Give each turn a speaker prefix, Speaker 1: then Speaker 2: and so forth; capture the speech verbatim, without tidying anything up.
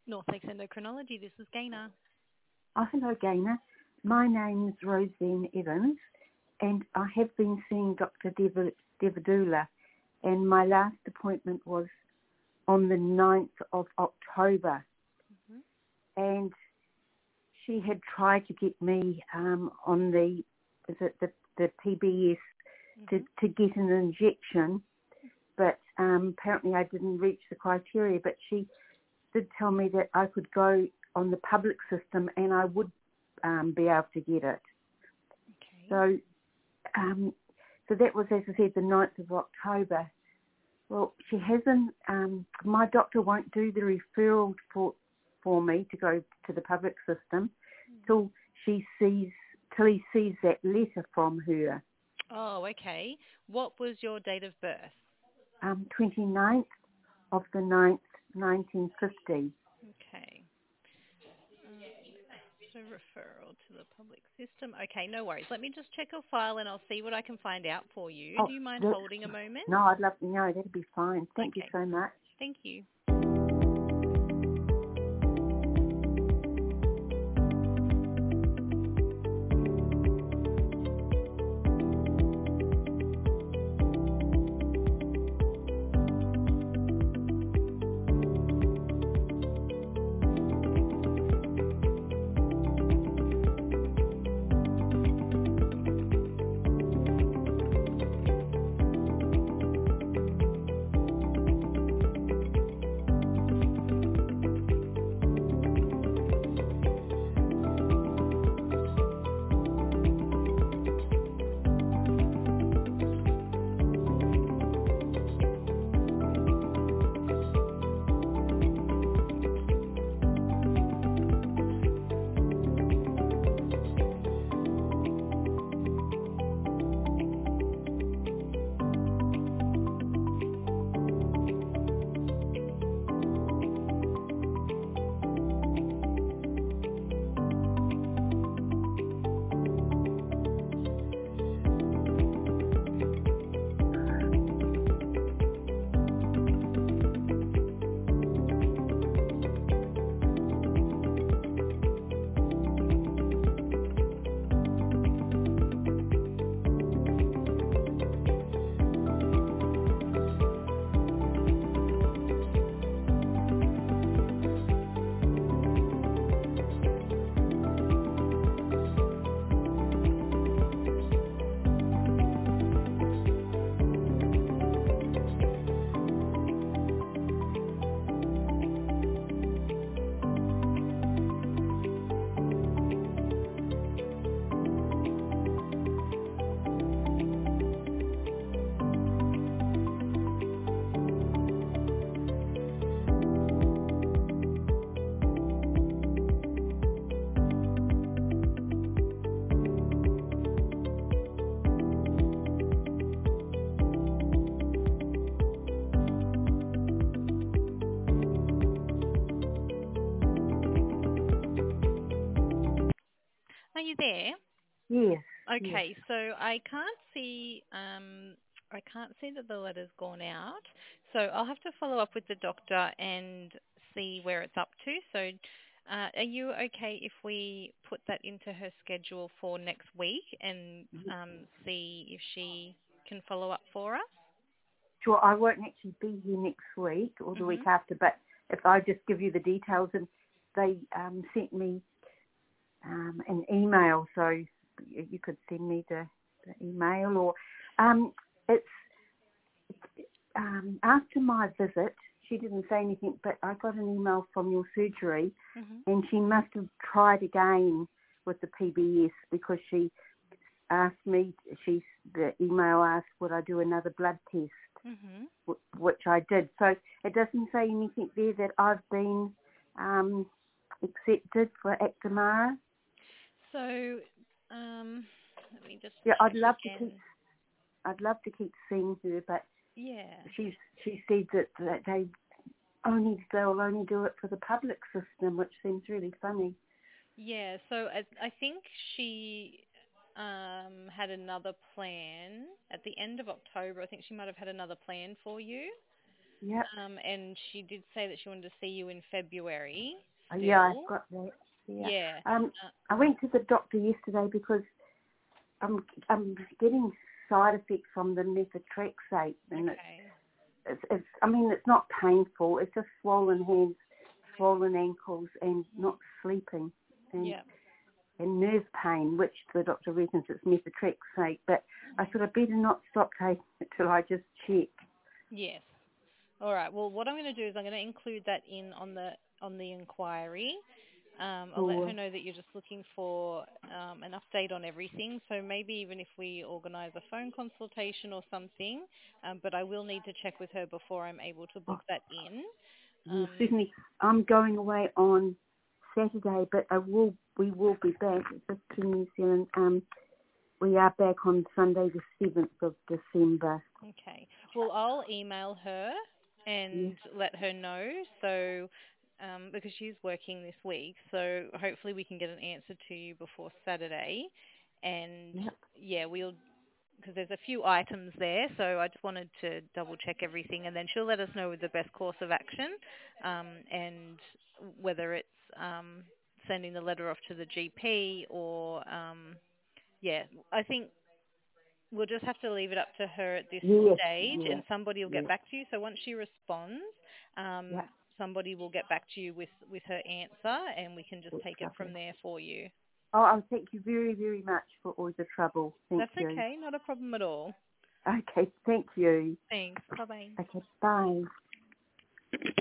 Speaker 1: Northeast Endocrinology, this is Gaynor.
Speaker 2: Oh, hello, Gaynor. My name's Roseanne Evans, and I have been seeing Doctor Dev- Devadula, and my last appointment was on the ninth of October. Mm-hmm. And she had tried to get me um, on the, is it the, the P B S mm-hmm. to, to get an injection, but um, apparently I didn't reach the criteria, but she did tell me that I could go on the public system and I would um, be able to get it.
Speaker 1: Okay.
Speaker 2: So, um, so that was, as I said, the ninth of October. Well, she hasn't, um, my doctor won't do the referral for for me to go to the public system mm. till she sees, till he sees that letter from her.
Speaker 1: Oh, okay. What was your date of birth?
Speaker 2: Um, twenty-ninth of the ninth, nineteen fifty.
Speaker 1: Okay. Um, so referral to the public system. Okay, no worries. Let me just check your file and I'll see what I can find out for you.
Speaker 2: Oh,
Speaker 1: Do you mind
Speaker 2: that,
Speaker 1: holding a moment?
Speaker 2: no, I'd love to know. That'd be fine. Thank
Speaker 1: Okay.
Speaker 2: you so much.
Speaker 1: Thank you. Are you there?
Speaker 2: Yes.
Speaker 1: Okay,
Speaker 2: yes.
Speaker 1: so I can't see um, I can't see that the letter's gone out. So I'll have to follow up with the doctor and see where it's up to. So uh, are you okay if we put that into her schedule for next week and um, see if she can follow up for us?
Speaker 2: Sure, I won't actually be here next week or the
Speaker 1: Mm-hmm.
Speaker 2: week after, but if I just give you the details, and they um, sent me um, an email, so you could send me the, the email, or um, it's um, after my visit. She didn't say anything, but I got an email from your surgery, mm-hmm. and she must have tried again with the P B S because she asked me. She the email asked would I do another blood test, mm-hmm. w- which I did. So it doesn't say anything there that I've been um, accepted for Actimara.
Speaker 1: So um, let me just
Speaker 2: Yeah, I'd
Speaker 1: check
Speaker 2: love
Speaker 1: again.
Speaker 2: to keep. I'd love to keep seeing her, but
Speaker 1: Yeah,
Speaker 2: she she said that, that they only they'll only do it for the public system, which seems really funny.
Speaker 1: yeah. So I, I think she um, had another plan at the end of October. I think she might have had another plan for you.
Speaker 2: Yep.
Speaker 1: Um, and she did say that she wanted to see you in February
Speaker 2: Oh,
Speaker 1: still.
Speaker 2: yeah, I've got that. Yeah.
Speaker 1: Yeah.
Speaker 2: Um,
Speaker 1: Uh,
Speaker 2: I went to the doctor yesterday because I'm I'm getting side effects from the methotrexate, and it's,
Speaker 1: okay.
Speaker 2: it's it's I mean it's not painful. It's just swollen hands, swollen ankles, and not sleeping, and
Speaker 1: Yeah.
Speaker 2: and nerve pain, which the doctor reckons it's methotrexate. But I thought I'd better not stop taking it till I just check.
Speaker 1: Yes. All right. Well, what I'm going to do is I'm going to include that in on the on the inquiry. Um, I'll let her
Speaker 2: Or
Speaker 1: know that you're just looking for um, an update on everything. So maybe even if we organise a phone consultation or something, um, but I will need to check with her before I'm able to book
Speaker 2: oh,
Speaker 1: that in.
Speaker 2: yeah,
Speaker 1: Um,
Speaker 2: certainly, I'm going away on Saturday, but I will we will be back just to New Zealand. Um, we are back on Sunday the seventh of December.
Speaker 1: okay. Well, I'll email her
Speaker 2: Yes,
Speaker 1: and let her know. So um, because she's working this week, so hopefully we can get an answer to you before Saturday. And
Speaker 2: yep,
Speaker 1: yeah, we'll because there's a few items there, so I just wanted to double check everything, and then she'll let us know the best course of action, um, and whether it's um, sending the letter off to the G P or um, yeah, I think we'll just have to leave it up to her at this
Speaker 2: yes,
Speaker 1: stage,
Speaker 2: yeah,
Speaker 1: and somebody will
Speaker 2: yeah,
Speaker 1: get back to you. So once she responds,
Speaker 2: yeah.
Speaker 1: um, somebody will get back to you with, with her answer, and we can just
Speaker 2: That's
Speaker 1: take it
Speaker 2: lovely.
Speaker 1: from there for you.
Speaker 2: Oh, oh, thank you very, very much for all the trouble. Thank
Speaker 1: That's
Speaker 2: you.
Speaker 1: okay, not a problem at all.
Speaker 2: Okay, thank you.
Speaker 1: Thanks. Bye bye.
Speaker 2: Okay, bye.